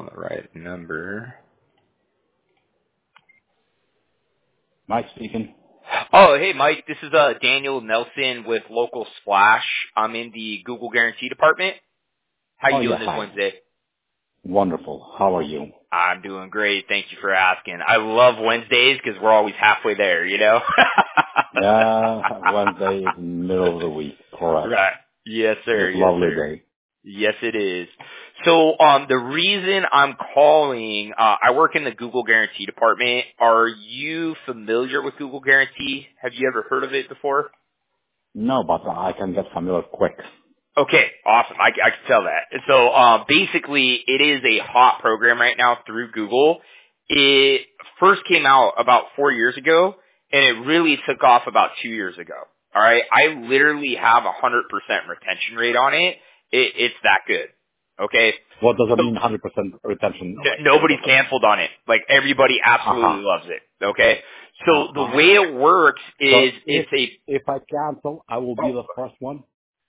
the right number. Mike speaking. Oh, hey, Mike. This is Daniel Nelson with Local Splash. I'm in the Google Guarantee department. How you doing this Hi. Wednesday? Wonderful. How are you? I'm doing great. Thank you for asking. I love Wednesdays because we're always halfway there, you know? Wednesday is middle of the week. Correct. Right. Yes, sir. It's a Yes, lovely sir. day. Yes, it is. So, the reason I'm calling, I work in the Google Guarantee department. Are you familiar with Google Guarantee? Have you ever heard of it before? No, but I can get familiar quick. Okay, awesome. I can tell that. So, basically, it is a hot program right now through Google. It first came out about 4 years ago, and it really took off about 2 years ago. All right, I literally have 100% retention rate on it. It's that good. Okay. What does it So mean, 100% retention? nobody's canceled on it. Like everybody absolutely loves it. Okay. So the way it works So is if I cancel, I will be the first one?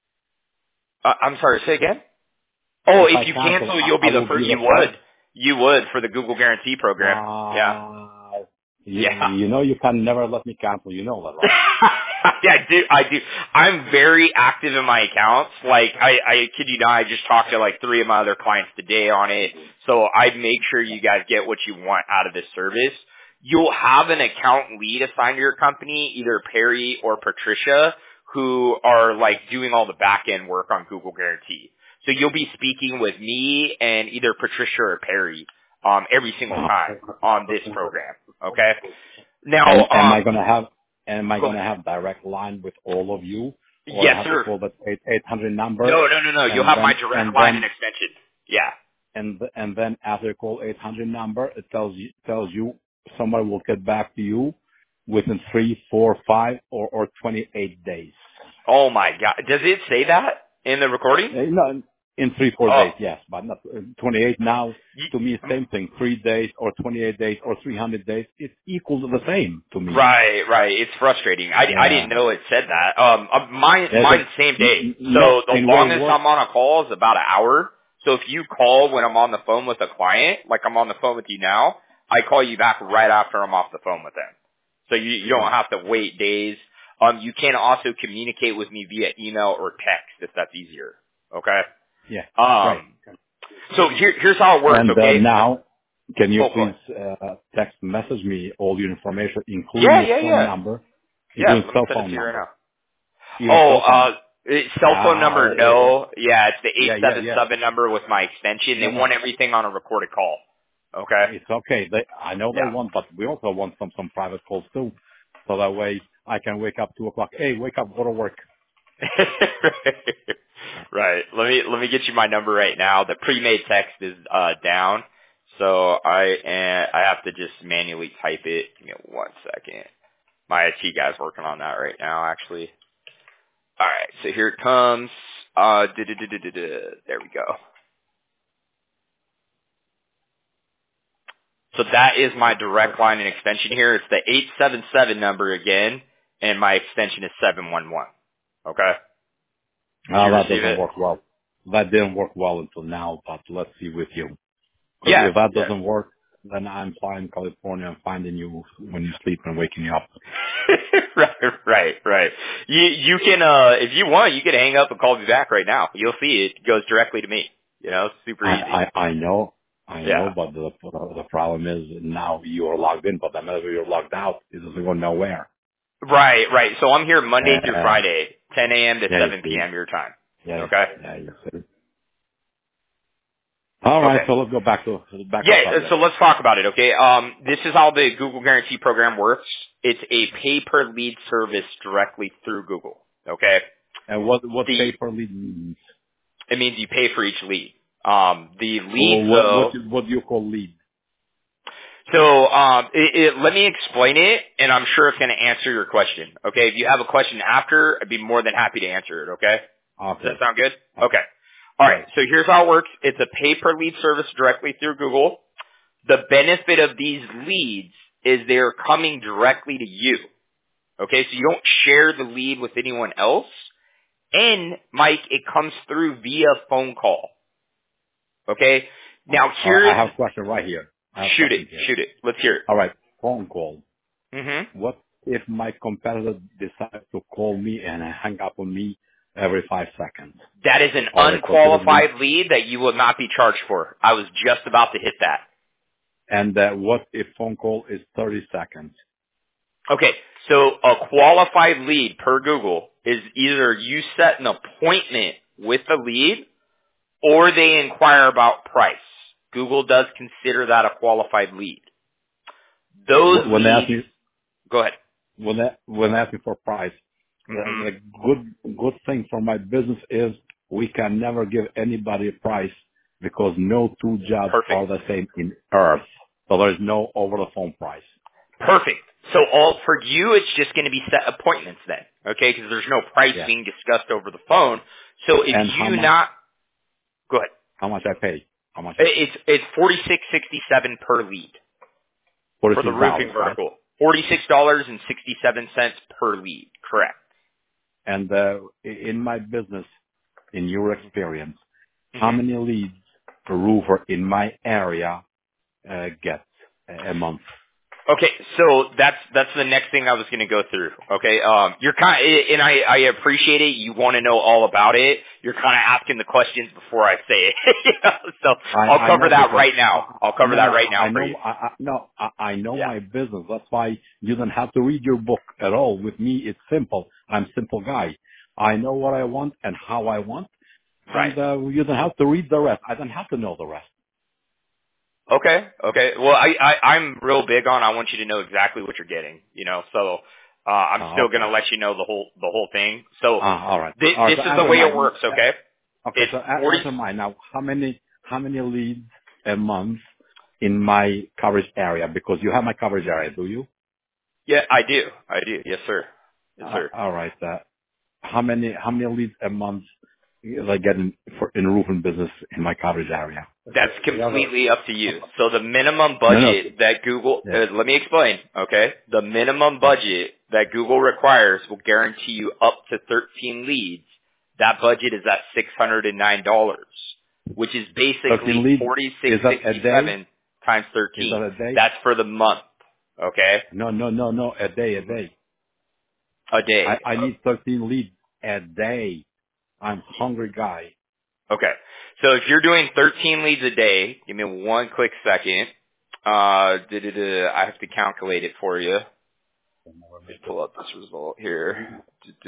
I'm sorry, say again? Oh, If if I you cancel, cancel, you'll I be the will first. be the first? You would for the Google Guarantee Program. Yeah. Yeah. You know you can never let me cancel. You know that, right? Yeah, I do. I'm very active in my accounts. Like, I kid you not, I just talked to like 3 of my other clients today on it. So I make sure you guys get what you want out of this service. You'll have an account lead assigned to your company, either Perry or Patricia, who are like doing all the back end work on Google Guarantee. So you'll be speaking with me and either Patricia or Perry, every single time on this program. Okay? Now, And am I gonna go ahead. have direct line with all of you, or I Yes, have to sir. call that 800 number, No. You'll and have my then direct line and extension. Yeah. and then after you call 800 number, it tells you someone will get back to you within 3, 4, 5, or 28 days. Oh my God. Does it say that in the recording? No, in 3, 4 Oh. days, yes, but not 28 now. To me, Y- same thing. 3 days or 28 days or 300 days. It's equal to the same to me. Right. It's frustrating. I didn't Yeah. know it said that. Mine same day. No, So the in way longest worse. I'm on a call is about an hour. So if you call when I'm on the phone with a client, like I'm on the phone with you now, I call you back right after I'm off the phone with them. So you don't have to wait days. You can also communicate with me via email or text if that's easier. Okay. Yeah, great. Um, so here's how it works, And okay? now, can you Oh, go ahead. please text message me all your information, including Yeah, your yeah, phone yeah. number, Yeah, including let me cell send it phone to you right number, now. even Oh, cell phone. cell phone number, no. Yeah, it's the Yeah. 877 number with my extension. They No. want everything on a recorded call. Okay? It's okay. I know they Yeah. want, but we also want some private calls too. So that way I can wake up 2 o'clock. Hey, wake up, go to work. Right. Let me get you my number right now. The pre-made text is down. So I have to just manually type it. Give me 1 second. My IT guy's working on that right now, actually. All right, so here it comes. There we go. So that is my direct line and extension here. It's the 877 number again, and my extension is 711. Okay? Did you That receive doesn't it? work well. That didn't work well until now, but let's see with you. Because Yeah. if that Yeah. doesn't work, then I'm flying California and finding you when you sleep and waking you up. Right. You can, if you want, you can hang up and call me back right now. You'll see it goes directly to me. You know, it's super easy. I know, Yeah. but the problem is now you are logged in, but the minute you're logged out, it doesn't go nowhere. Right. So I'm here Monday through Uh, Friday, 10 a.m. to yeah, you 7 see. p.m. your time. Yeah, Okay? you see. All right, Okay. so let's go back to Yeah, so subject. let's talk about it, okay? This is how the Google Guarantee Program works. It's a pay-per-lead service directly through Google, okay? And what The paper lead means? It means you pay for each lead. The leads, Or though, what do you call lead? so let me explain it, and I'm sure it's going to answer your question, okay? If you have a question after, I'd be more than happy to answer it, okay? Does that Okay. sound good? Okay. All right, Right. so here's how it works. It's a pay-per-lead service directly through Google. The benefit of these leads is they're coming directly to you. Okay, so you don't share the lead with anyone else. And, Mike, it comes through via phone call. Okay? Now All right, here's I have a question right here. shoot it. Let's hear it. All right, phone call. Mm-hmm. What if my competitor decides to call me and hang up on me every 5 seconds? That is an Are they considered leads? unqualified lead that you will not be charged for. I was just about to hit that. And what if phone call is 30 seconds? Okay, so a qualified lead per Google is either you set an appointment with the lead or they inquire about price. Google does consider that a qualified lead. Those When they ask leads, me, go ahead. when they ask me for price, Mm-hmm. the good thing for my business is we can never give anybody a price because no two jobs Perfect. are the same in earth. So there is no over the phone price. Perfect. So all for you, it's just going to be set appointments then, okay? Because there's no price Yeah. being discussed over the phone. So if And go ahead. how much I pay? How much? It's $46.67 per lead for the roofing $46, right? vertical. $46.67 per lead. Correct. And in my business, in your experience, how Mhm. many leads a roofer in my area gets a month? Okay, so that's the next thing I was going to go through. Okay, you're and I appreciate it. You want to know all about it. You're kind of asking the questions before I say it. You know? So I'll cover that right now. I'll cover that right now for you. I know Yeah. my business. That's why you don't have to read your book at all. With me, it's simple. I'm a simple guy. I know what I want and how I want, Right. and you don't have to read the rest. I don't have to know the rest. Okay. Well, I'm real big on. I want you to know exactly what you're getting. You know, so I'm still Okay. going to let you know the whole thing. So All right. this All right. is So the answer way it mine. works. Okay. Okay. It's So 40. answer mine now. How many leads a month in my coverage area? Because you have my coverage area, do you? Yeah, I do. Yes, sir. Yes, sir. All right. How many leads a month is I get in roofing business in my coverage area? That's completely up to you. So the minimum No, no. budget that Google, Yeah. let me explain, okay? The minimum budget that Google requires will guarantee you up to 13 leads. That budget is at $609, which is 13 basically leads. Is that a day? 4667 times Is 13. that a day? That's for the month, okay? No. A day. A day. I need 13 leads a day. I'm a hungry guy. Okay. So if you're doing 13 leads a day, give me one quick second. I have to calculate it for you. Let's pull up this result here.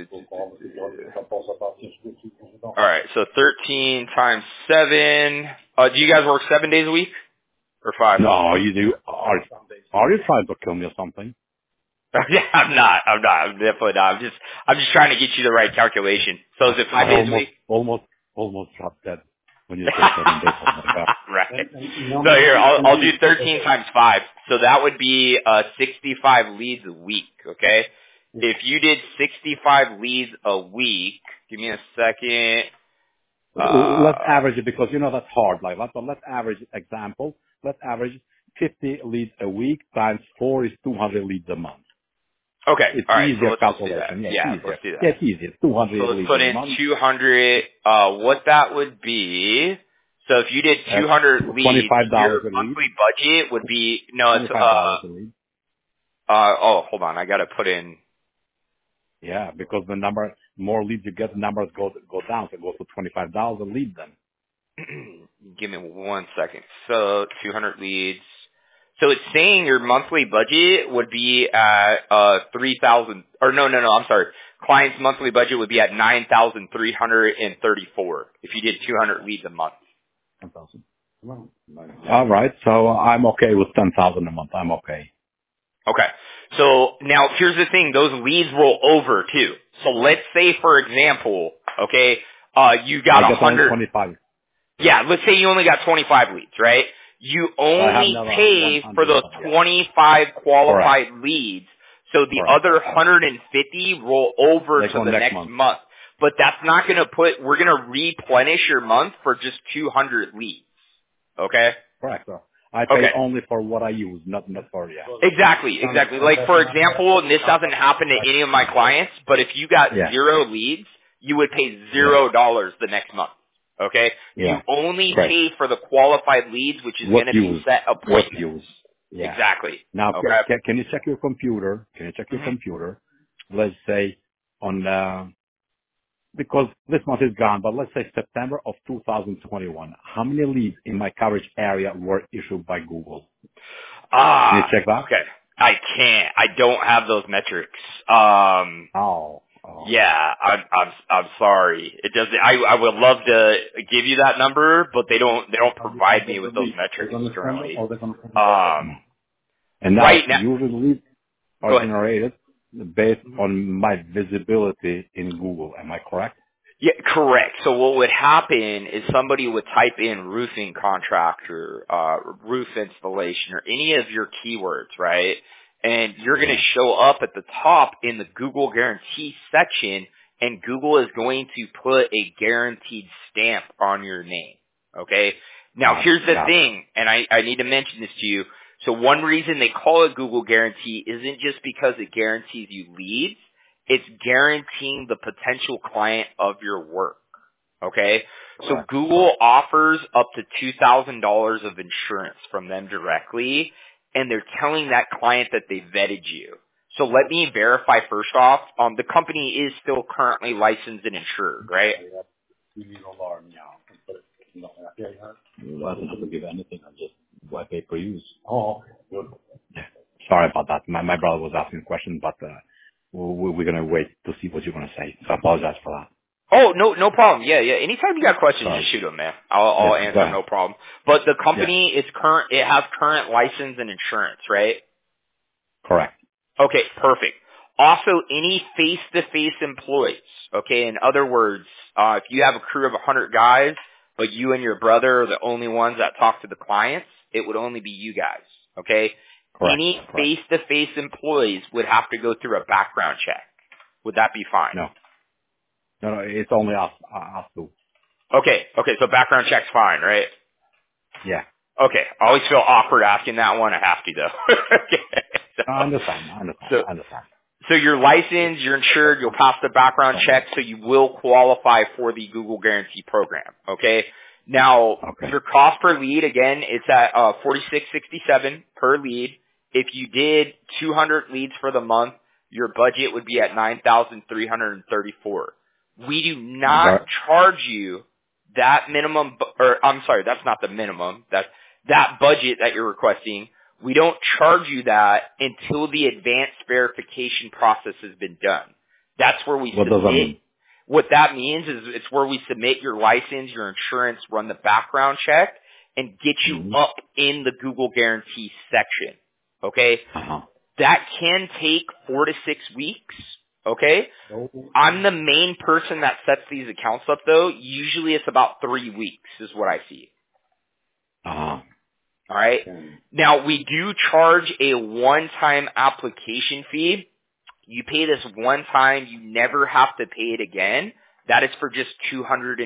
All right, so 13 times 7. Do you guys work 7 days a week or 5? No, you do. Are you trying to kill me or something? Yeah, I'm not. I'm definitely not. I'm just trying to get you the right calculation. So is it 5 days a week? Almost dropped dead when you said 7 days. Oh my God. Right. So here, I'll do 13 times 5. So that would be 65 leads a week, okay? If you did 65 leads a week, give me a second. Let's average it because you know that's hard. Like let's average example. Let's average 50 leads a week times 4 is 200 leads a month. Okay. It's All right. So easier let's do that. calculation. Yeah, Yeah, it's easier. let's do that. Yeah, it's easier. 200 So let's leads put a in month. 200. What that would be? So if you did 200 leads, your $25 a lead. monthly budget would be it's $25 a lead. hold on, I got to put in. Yeah, because the more leads you get, the numbers go down. So it goes to $25 a lead then. Give me one second. So 200 leads. So it's saying your monthly budget would be at 3,000. Or no. I'm sorry. Client's monthly budget would be at 9,334 if you did 200 leads a month. 10,000. All right. So I'm okay with 10,000 a month. I'm okay. Okay. So now here's the thing. Those leads roll over too. So let's say, for example, okay, you got I get only 100. 25. Yeah, let's say you only got 25 leads, right? You only pay for those 25 qualified leads. So the other 150 roll over to the next month. But that's not going to we're going to replenish your month for just 200 leads. Okay? Correct, sir. I pay only for what I use, not for, Exactly. Like, for example, and this doesn't happen to any of my clients, but if you got 0 leads, you would pay $0 the next month. Okay? You Yeah. only Right. pay for the qualified leads, which is going What to be use? set What appointments. use? Yeah. Exactly. Now, Okay? can you check your computer? Can you check your hmm computer? Let's say on, because this month is gone, but let's say September of 2021. How many leads in my coverage area were issued by Google? Can you check that? Okay. I can't. I don't have those metrics. Oh. Yeah, I'm sorry. It doesn't. I would love to give you that number, but they don't provide me with those metrics currently. And now, Right now, usually leads go are ahead. generated based on my visibility in Google. Am I correct? Yeah, correct. So what would happen is somebody would type in roofing contractor, roof installation, or any of your keywords, right? And you're going Yeah. to show up at the top in the Google guarantee section, and Google is going to put a guaranteed stamp on your name. Okay? Now Got it. here's the Got it. thing, and I need to mention this to you. So one reason they call it Google Guarantee isn't just because it guarantees you leads. It's guaranteeing the potential client of your work. Okay? So Correct. Google offers up to $2,000 of insurance from them directly, and they're telling that client that they vetted you. So let me verify first off, the company is still currently licensed and insured, right? Well, I don't have to give anything. I just I pay per use. Oh, good. Sorry about that. My brother was asking a question, but we're gonna wait to see what you're gonna say. So I apologize for that. Oh, no problem. Yeah. Anytime you got questions, just Sorry. shoot them, man. I'll Yeah, go answer, ahead. no problem. But the Yeah, company is it has current license and insurance, right? correct. Okay, perfect. Also, any face-to-face employees, okay? In other words, if you have a crew of 100 guys, but you and your brother are the only ones that talk to the clients, it would only be you guys, okay? Correct. Any Correct. face-to-face employees would have to go through a background check. Would that be fine? No, it's only us two. Okay, so background check's fine, right? Yeah. Okay, I always feel awkward asking that one. I have to, though. I okay. understand. So, So you're licensed, you're insured, you'll pass the background check, so you will qualify for the Google Guarantee Program. Okay. Now, Okay. your cost per lead, again, it's at $46.67 per lead. If you did 200 leads for the month, your budget would be at $9,334. We do not charge you that minimum, or I'm sorry, that's not the minimum. That budget that you're requesting. We don't charge you that until the advanced verification process has been done. That's where we What does that mean? What that means is it's where we submit your license, your insurance, run the background check, and get you up in the Google Guarantee section. Okay? Uh-huh. That can take 4 to 6 weeks. Okay? I'm the main person that sets these accounts up, though. Usually it's about 3 weeks is what I see. Uh-huh. All right. Now, we do charge a one-time application fee. You pay this one time. You never have to pay it again. That is for just $250.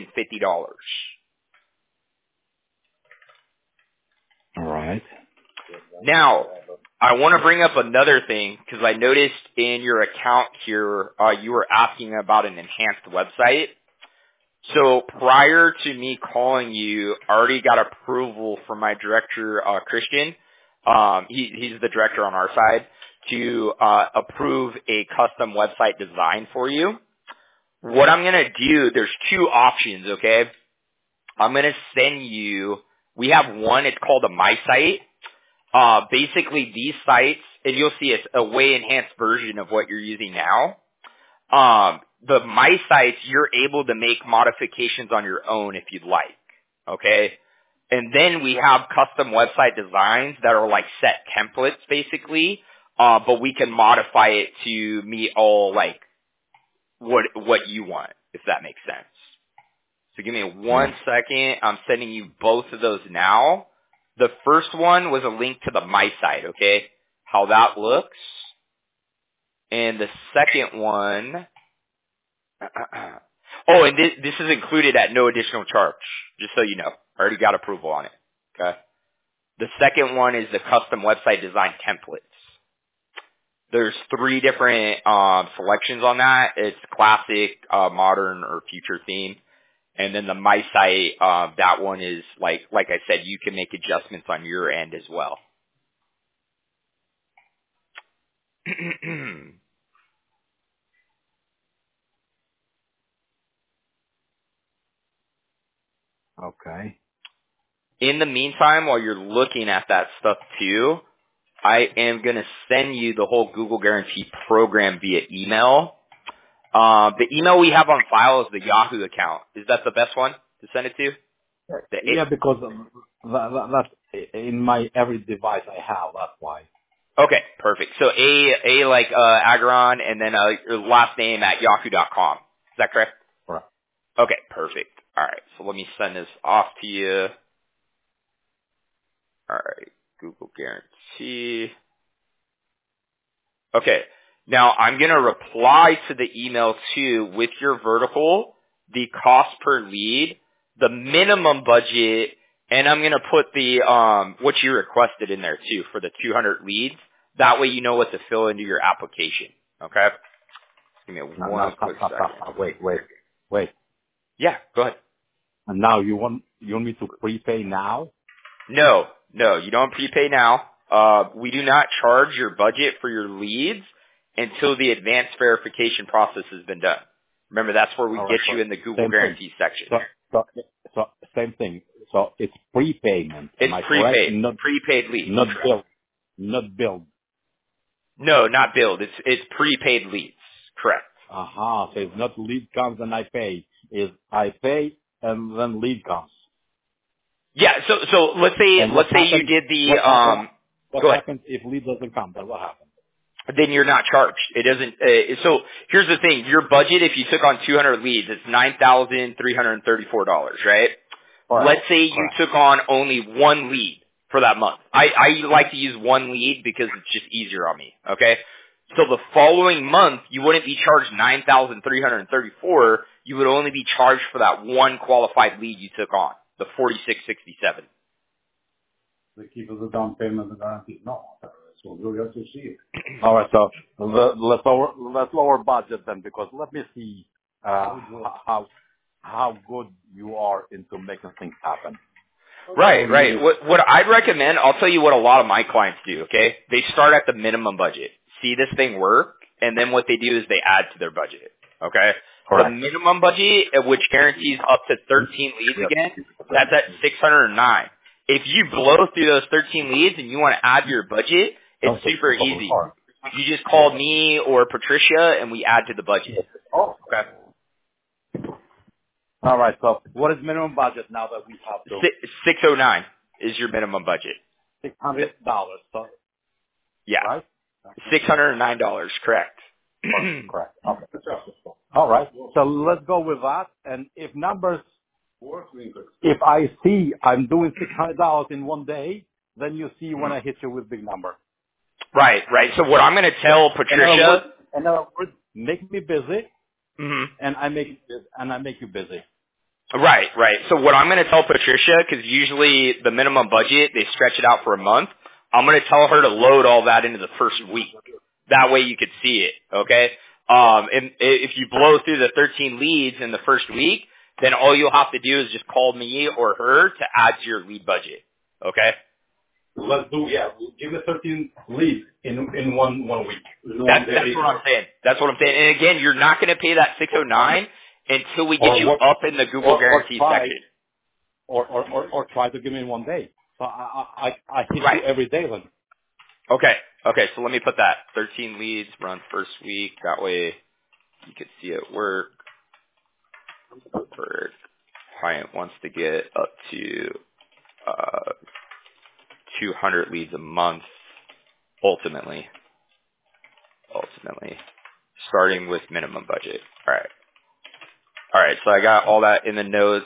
All right. Now, I want to bring up another thing because I noticed in your account here, you were asking about an enhanced website. So prior to me calling you, I already got approval from my director, Christian. He's the director on our side to approve a custom website design for you. What I'm going to do, there's 2 options, okay? I'm going to send you, we have one, it's called a My Site. Basically these sites, and you'll see it's a way enhanced version of what you're using now. The My Sites, you're able to make modifications on your own if you'd like. Okay? And then we have custom website designs that are like set templates basically, but we can modify it to meet all like what you want, if that makes sense. So give me 1 second. I'm sending you both of those now. The first one was a link to the My Site, okay? How that looks. And the second one, oh, and this is included at no additional charge, just so you know. I already got approval on it, okay? The second one is the custom website design templates. There's 3 different selections on that. It's classic, modern, or future theme. And then the My Site, that one is like I said, you can make adjustments on your end as well. Okay. In the meantime, while you're looking at that stuff too, I am going to send you the whole Google Guarantee program via email. The email we have on file is the Yahoo account. Is that the best one to send it to? Yeah, because that's in my every device I have. That's why. Okay, perfect. So A like Agaron and then your last name at yahoo.com. Is that correct? Correct. Okay, perfect. All right, so let me send this off to you. All right, Google Guarantee. Okay, now I'm going to reply to the email too with your vertical, the cost per lead, the minimum budget, and I'm going to put the what you requested in there too for the 200 leads. That way you know what to fill into your application. Okay? Give me one quick second. Wait. Yeah, go ahead. And now you want me to prepay now? No, you don't prepay now. We do not charge your budget for your leads until the advanced verification process has been done. Remember, that's where we get you in the Google Guarantee section. So same thing. So it's prepayment. It's prepaid. Prepaid leads. Not billed. No, not billed. It's prepaid leads. Correct. So it's not lead comes and I pay. It's I pay and then lead comes. Yeah. So let's say you did the What go ahead. happens if lead doesn't come? Then what happens? Then you're not charged. It doesn't. So here's the thing: your budget, if you took on 200 leads, it's $9,334, right? Let's say you took on only one lead for that month. I like to use one lead because it's just easier on me. Okay. So the following month, you wouldn't be charged $9,334. You would only be charged for that one qualified lead you took on, the $4,667. They keep us a down payment and guarantee. No, so we'll have to see it. All right, so let's lower budget then, because let me see how good you are into making things happen. Right. What I'd recommend, I'll tell you what a lot of my clients do, okay? They start at the minimum budget, see this thing work, and then what they do is they add to their budget, okay? Correct. The minimum budget, which guarantees up to 13 leads again, that's at $609. If you blow through those 13 leads and you want to add to your budget, it's super easy. You just call me or Patricia and we add to the budget. Okay. All right. So what is minimum budget now that we have to? $609 is your minimum budget. $600. So yeah. Right. $609. Correct. Correct. Okay. All right. So let's go with that. And if I see I'm doing $600 in one day, then you see when I hit you with big number. Right. So what I'm going to tell Patricia, in other words, make me busy, mm-hmm. and I make you busy. Right. So what I'm going to tell Patricia, because usually the minimum budget, they stretch it out for a month. I'm going to tell her to load all that into the first week. That way you could see it. Okay. And if you blow through the 13 leads in the first week, then all you'll have to do is just call me or her to add to your lead budget. Okay. Let's do, give me 13 leads in one week. That's what I'm saying. That's what I'm saying. And again, you're not going to pay that $609 until we get you up in the Google Guarantee section. Or try to give me in one day. So I hit you every day then. Okay, so let me put that. 13 leads, run first week. That way you can see it work. Client wants to get up to 200 leads a month, ultimately, starting with minimum budget. All right. So I got all that in the notes.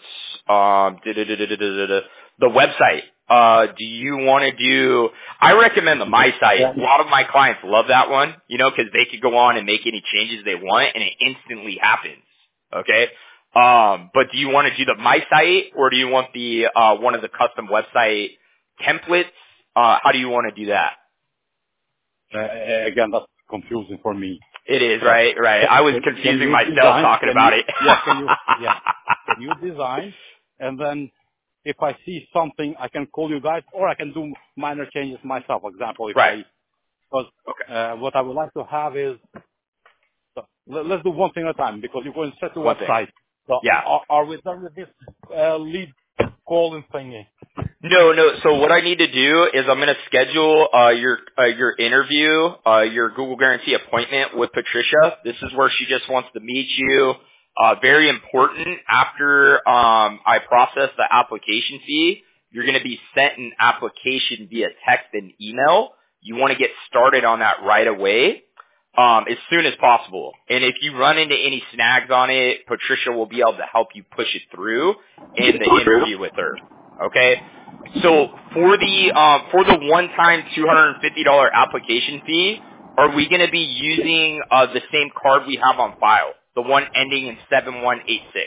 The website. Do you want to do? I recommend the My Site. A lot of my clients love that one, because they could go on and make any changes they want, and it instantly happens. Okay. But do you want to do the My Site, or do you want the one of the custom website templates? How do you want to do that? Again, that's confusing for me. It is, So, right. I was can confusing you myself design? talking about it. Can you design? And then if I see something, I can call you guys, or I can do minor changes myself. For example, Right. because Okay. what I would like to have is, so let's do one thing at a time, because you're going to set the One thing. website. So Yeah. are we done with this lead calling thingy? No. So what I need to do is I'm going to schedule your interview, your Google Guarantee appointment with Patricia. This is where she just wants to meet you. Very important. After I process the application fee, you're going to be sent an application via text and email. You want to get started on that right away, as soon as possible. And if you run into any snags on it, Patricia will be able to help you push it through in the interview with her. Okay? So for the one-time $250 application fee, are we going to be using the same card we have on file, the one ending in 7186?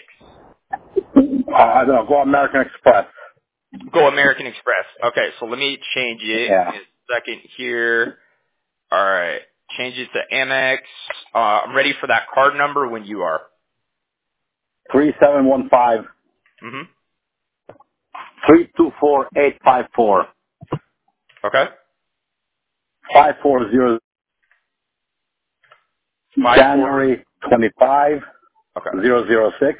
I don't know. Go American Express. Go American Express. Okay, so let me change it. Yeah. Give me a second here. All right, change it to Amex. I'm ready for that card number when you are. 3715 Mm-hmm. 324854 Okay. 540 54. January 25 Okay. 006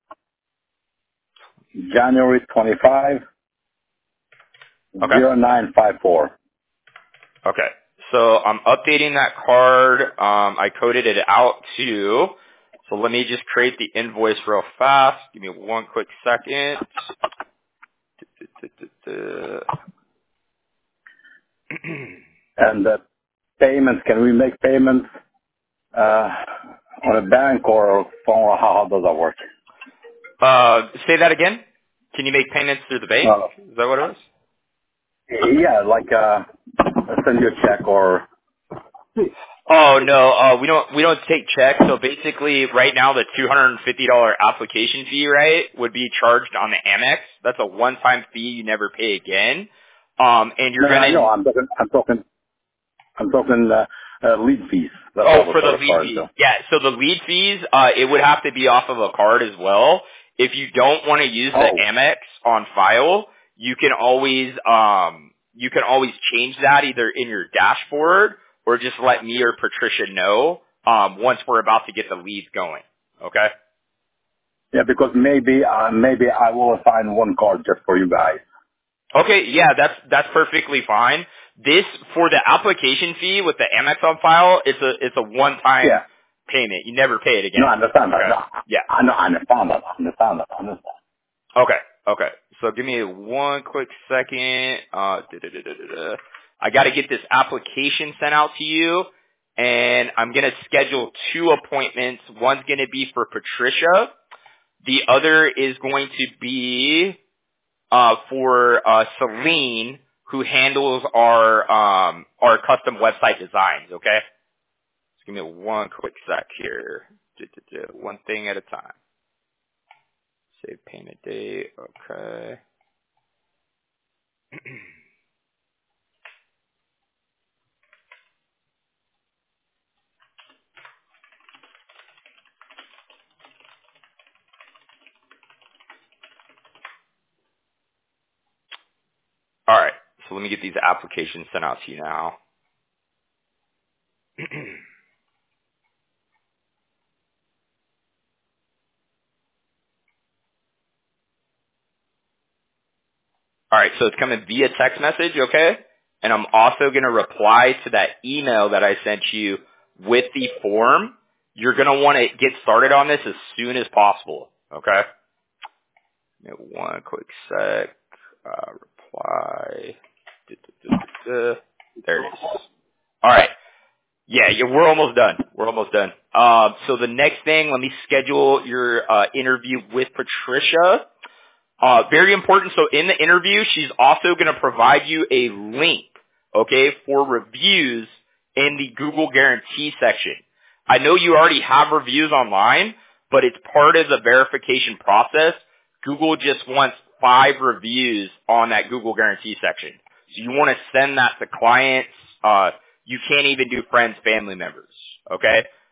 January 25 Okay. 0954. Okay. So I'm updating that card. I coded it out too. So let me just create the invoice real fast. Give me one quick second. And the payments, can we make payments on a bank or phone, or how does that work? Say that again. Can you make payments through the bank? Uh, Is that what it was? yeah, like send you a check or... Oh no, we don't take checks. So basically, right now the $250 application fee, right, would be charged on the Amex. That's a one-time fee you never pay again. And you're No, gonna I'm talking lead fees. That's Oh, what I was for the sort of lead referring fees. to. Yeah, so the lead fees, it would have to be off of a card as well. If you don't want to use the Oh, Amex on file, you can always change that either in your dashboard or just let me or Patricia know once we're about to get the leads going. Okay? yeah, because maybe I will assign one card just for you guys. Okay, yeah, that's perfectly fine. This for the application fee with the Amex on file, it's a one time Yeah. payment. You never pay it No, again. I understand that. Okay. No, Yeah. I understand that. Okay. Okay. So give me one quick second. I got to get this application sent out to you, and I'm going to schedule 2 appointments. One's going to be for Patricia. The other is going to be for Celine, who handles our custom website designs. Okay. Just give me one quick sec here. One thing at a time. Save payment date. Okay. All right. So let me get these applications sent out to you now. All right. So it's coming via text message, okay? And I'm also going to reply to that email that I sent you with the form. You're going to want to get started on this as soon as possible, okay? Give me one quick sec. Reply. There it is. All right. Yeah, we're almost done. We're almost done. So the next thing, let me schedule your interview with Patricia. Very important. So in the interview, she's also going to provide you a link, okay, for reviews in the Google Guarantee section. I know you already have reviews online, but it's part of the verification process. Google just wants 5 reviews on that Google Guarantee section. So you want to send that to clients. You can't even do friends, family members, okay?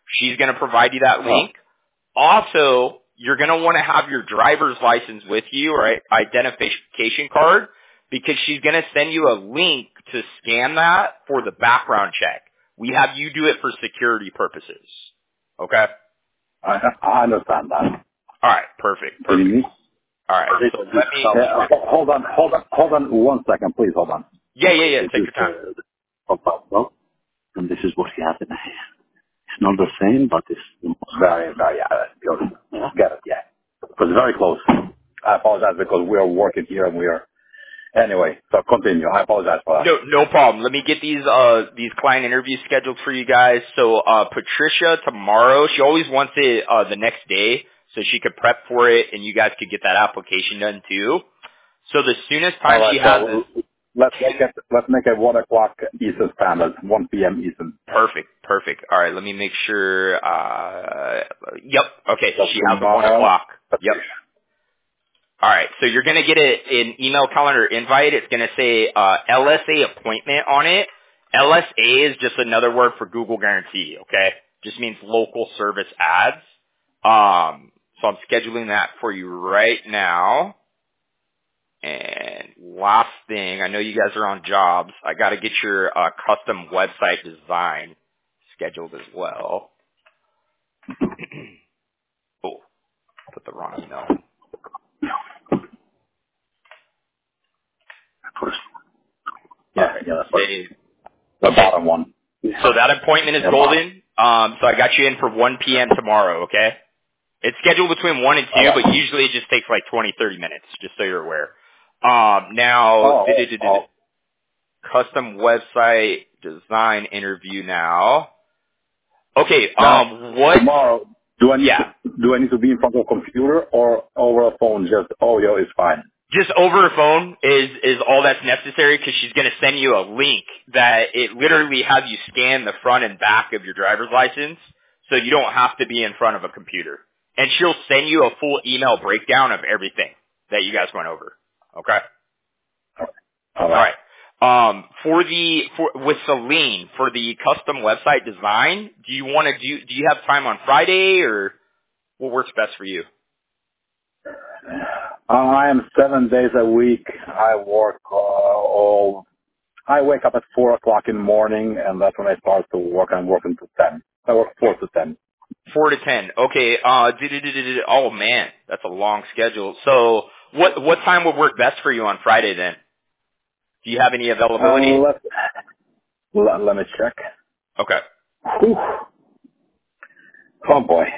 She's going to provide you that link. Also, you're going to want to have your driver's license with you or identification card because she's going to send you a link to scan that for the background check. We have you do it for security purposes. Okay? I understand that. All right. Perfect. Perfect. All right. So let me... hold on 1 second, please. Hold on. Yeah. Take your time. Well, and this is what he has in hand. It's not the same, but it's very, very beautiful. Get it, yeah. It's very close. I apologize because we are working here and we are... Anyway, so continue. I apologize for that. No problem. Let me get these client interviews scheduled for you guys. So Patricia tomorrow, she always wants it the next day so she could prep for it and you guys could get that application done too. So the soonest time she has is... Let's make it 1 o'clock Eastern Standard, 1 p.m. Eastern. Perfect. All right, let me make sure. Yep. Okay, so she has a 1 o'clock. Yep. All right, so you're gonna get an email calendar invite. It's gonna say LSA appointment on it. LSA is just another word for Google Guarantee. Okay, just means local service ads. So I'm scheduling that for you right now. And last thing, I know you guys are on jobs. I got to get your custom website design scheduled as well. Oh, put the wrong email. Yeah, that's the bottom one. So that appointment is golden. So I got you in for 1 p.m. tomorrow, okay? It's scheduled between 1 and 2, but usually it just takes like 20, 30 minutes, just so you're aware. Custom website design interview now. Okay, what? Tomorrow, do I need to be in front of a computer or over a phone? Just audio is fine. Just over a phone is all that's necessary because she's going to send you a link that it literally has you scan the front and back of your driver's license so you don't have to be in front of a computer. And she'll send you a full email breakdown of everything that you guys went over. Okay? All right. With Celine, for the custom website design, do you have time on Friday or what works best for you? I am 7 days a week. I work I wake up at 4 o'clock in the morning and that's when I start to work. I'm working to 10. I work 4 to 10. 4 to 10. Okay. Oh man, that's a long schedule. So what time would work best for you on Friday then? Do you have any availability? Let me check. Okay. Whew. Oh boy.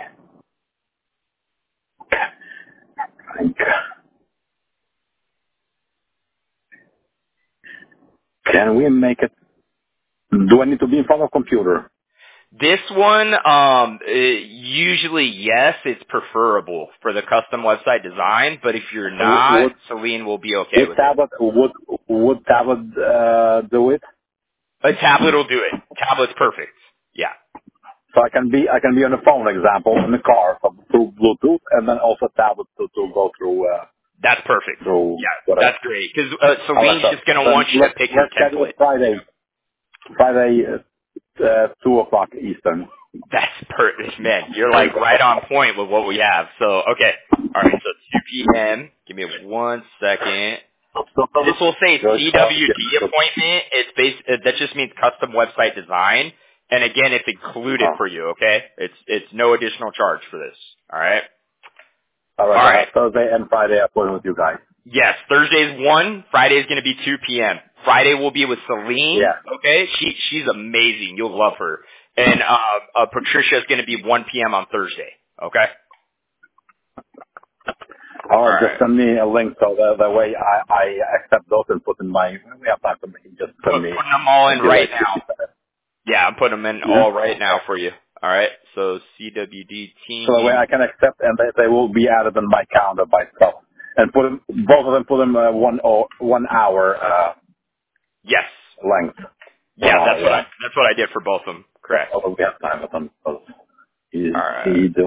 Can we make it? Do I need to be in front of a computer? This one, usually yes, it's preferable for the custom website design, but if you're not, Celine will be okay with it. Would tablet do it? A tablet will do it. Tablet's perfect. Yeah. So I can be on the phone, example, in the car through Bluetooth, and then also tablet to go through. That's perfect. Through whatever. That's great because Celine's just gonna want you to pick your template. Friday, 2 o'clock Eastern. That's perfect, man. You're like right on point with what we have. So okay, all right. So 2 p.m. Give me 1 second. This will say CWD appointment. That just means custom website design. And again, it's included for you, okay? It's no additional charge for this. All right? All right. Thursday and Friday appointment with you guys. Yes, Thursday's 1, Friday's going to be 2 p.m. Friday will be with Celine, okay? She's amazing. You'll love her. And Patricia's going to be 1 p.m. on Thursday, okay? All right, just send me a link so that way I accept those and put in my. We have time to just send me. Putting them all in right now. Yeah, I'm putting them in all right now for you. All right, so CWD team. So that way I can accept and they will be added in my calendar by itself. And put them, both of them, put them 1 hour. Yes. Length. Yeah, that's what I did for both of them. Correct. Oh, we have time with them. So all right.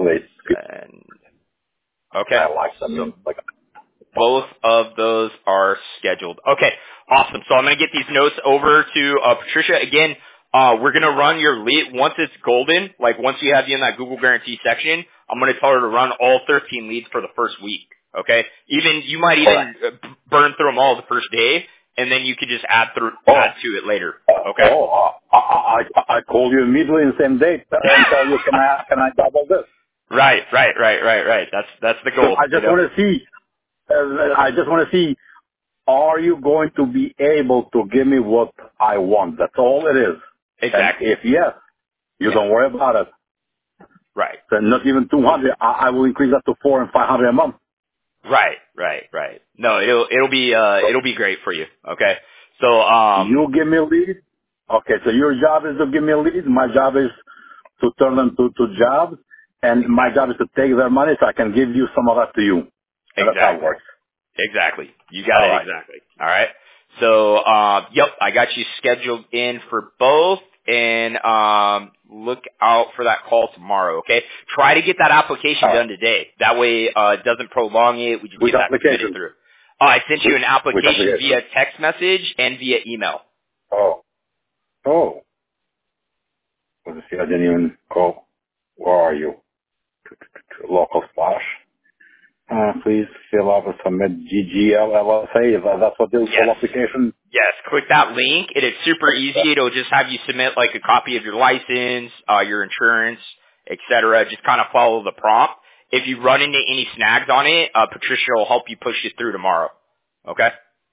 Okay. I like them. Both of those are scheduled. Okay, awesome. So I'm going to get these notes over to Patricia. Again, we're going to run your lead once it's golden, like once you have you in that Google guarantee section, I'm going to tell her to run all 13 leads for the first week. Okay? You might even burn through them all the first day, and then you could just add to it later. Okay? I call you immediately in the same day and tell you, can I double this? Right. That's the goal. So I just want to see, are you going to be able to give me what I want? That's all it is. Exactly. And if yes, you don't worry about it. Right. Then not even 200. I will increase that to 400 and 500 a month. Right. No, it'll be great for you. Okay. So, you give me a lead. Okay. So your job is to give me a lead. My job is to turn them to jobs. And my job is to take their money so I can give you some of that to you. And that's how it works. Exactly. You got it exactly. All right. So, yep, I got you scheduled in for both, and look out for that call tomorrow. Okay. Try to get that application done today. That way, it doesn't prolong it. We just get that submitted through. I sent you an application via text message and via email. Oh. Let's see. I didn't even go. Where are you? Local splash. Please fill out and submit GGL LLC. That's what the full application. Yes, click that link. It's super easy. It'll just have you submit like a copy of your license, your insurance, etc. Just kind of follow the prompt. If you run into any snags on it, Patricia will help you push it through tomorrow. Okay?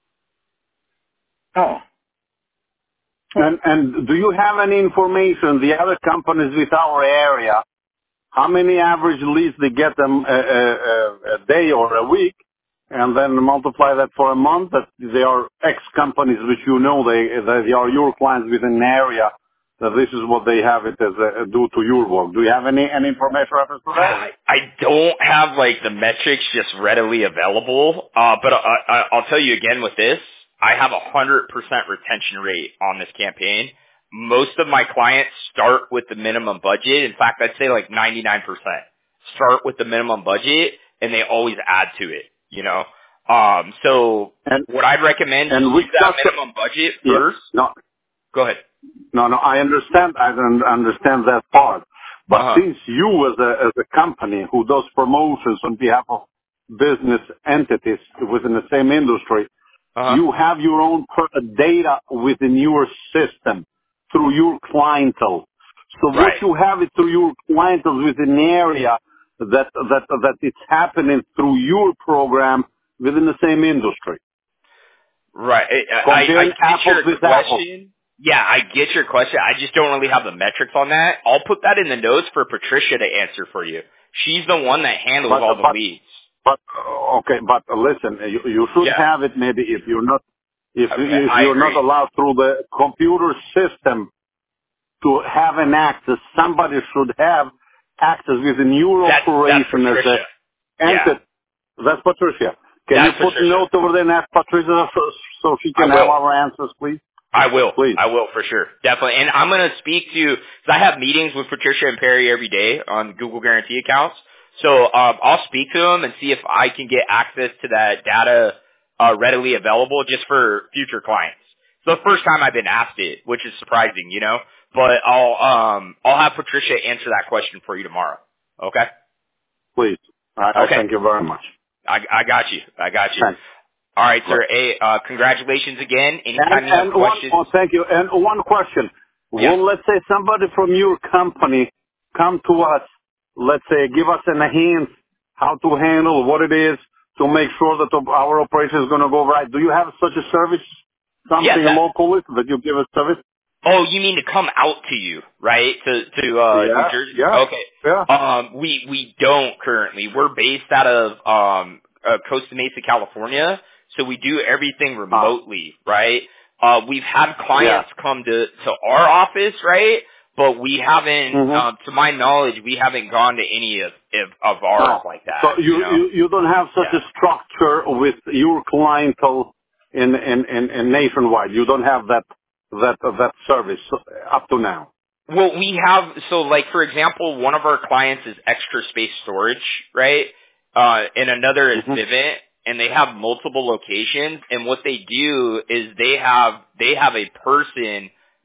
Oh. And do you have any information, the other companies with our area, how many average leads they get them a day or a week, and then multiply that for a month? That they are X companies which they are your clients within an area. That this is what they have it as due to your work. Do you have any information reference to that? I don't have like the metrics just readily available, but I'll tell you again with this, I have 100% retention rate on this campaign. Most of my clients start with the minimum budget. In fact, I'd say like 99% start with the minimum budget, and they always add to it, you know? So what I'd recommend is use that minimum budget first. Go ahead. No, I understand that part. But since you as a company who does promotions on behalf of business entities within the same industry, you have your own data within your system through your clientele. So what you have it through your clientele within the area that it's happening through your program within the same industry. Right. I get your question. Yeah, I get your question. I just don't really have the metrics on that. I'll put that in the notes for Patricia to answer for you. She's the one that handles all the leads. But listen, you should have it maybe if you're not not allowed through the computer system to have an access. Somebody should have access within your operation as an entity. That's Patricia. Can you put a note over there and ask Patricia so she can have our answers, please? I will. Please. I will for sure. Definitely. And I'm going to speak to, because I have meetings with Patricia and Perry every day on Google Guarantee accounts. So I'll speak to them and see if I can get access to that data readily available just for future clients. It's the first time I've been asked it, which is surprising, you know. But I'll have Patricia answer that question for you tomorrow. Okay? Please. I thank you very much. I got you. Thanks. All right, sir. Hey, congratulations again. Anytime you have questions. Thank you. And one question. Yeah. Well, let's say somebody from your company come to us, let's say, give us a hint how to handle what it is to make sure that our operation is going to go right. Do you have such a service, something locally that you give us service? Oh, you mean to come out to you, right? To New Jersey? Yeah. Okay. Yeah. We don't currently. We're based out of Costa Mesa, California, so we do everything remotely, right? We've had clients come to our office, right? But we haven't, to my knowledge, we haven't gone to any of ours like that. So you don't have such a structure with your clientele in nationwide. You don't have that service up to now. Well, we have, so like for example, one of our clients is Extra Space Storage, right? And another is Vivint, and they have multiple locations, and what they do is they have a person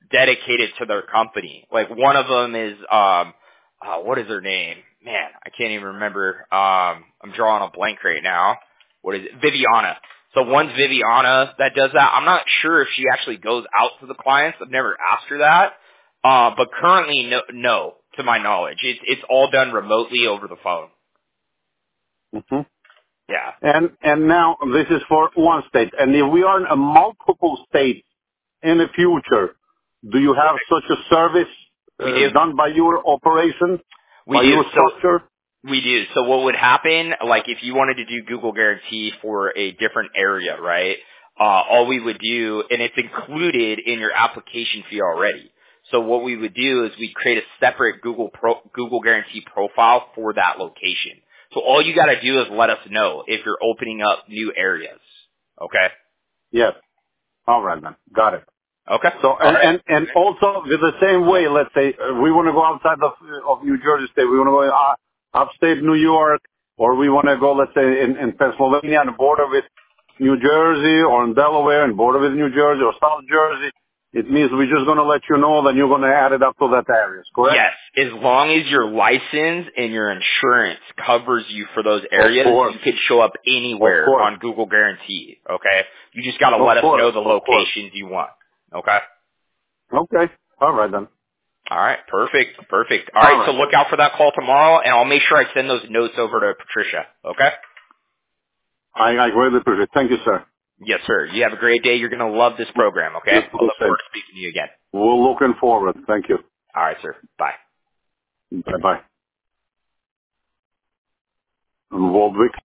dedicated to their company. Like one of them is, what is her name? Man, I can't even remember. I'm drawing a blank right now. What is it? Viviana. So one's Viviana that does that. I'm not sure if she actually goes out to the clients. I've never asked her that. But currently, no, to my knowledge. It's all done remotely over the phone. Hmm. Yeah. And now this is for one state. And if we are in a multiple states in the future, do you have such a service We do. done by your operation, We by do. your structure? We do. So what would happen, like if you wanted to do Google Guarantee for a different area, right? All we would do, and it's included in your application fee already. So what we would do is we create a separate Google Guarantee profile for that location. So all you got to do is let us know if you're opening up new areas. Okay. Yes. All right, then. Got it. Okay. So, All right. and also with the same way, let's say we want to go outside of New Jersey State, we want to go upstate New York, or we want to go, let's say, in Pennsylvania and border with New Jersey, or in Delaware and border with New Jersey or South Jersey. It means we're just going to let you know, then you're going to add it up to that areas, correct? Yes, as long as your license and your insurance covers you for those areas, you can show up anywhere on Google Guarantee, okay? You just got to let us know the locations you want, okay? Okay. All right, then. All right, perfect. All right, so look out for that call tomorrow, and I'll make sure I send those notes over to Patricia, okay? I greatly appreciate it. Thank you, sir. Yes, sir. You have a great day. You're going to love this program, okay? I'll look forward to speaking to you again. We're looking forward. Thank you. All right, sir. Bye. Bye-bye. And Waldwick.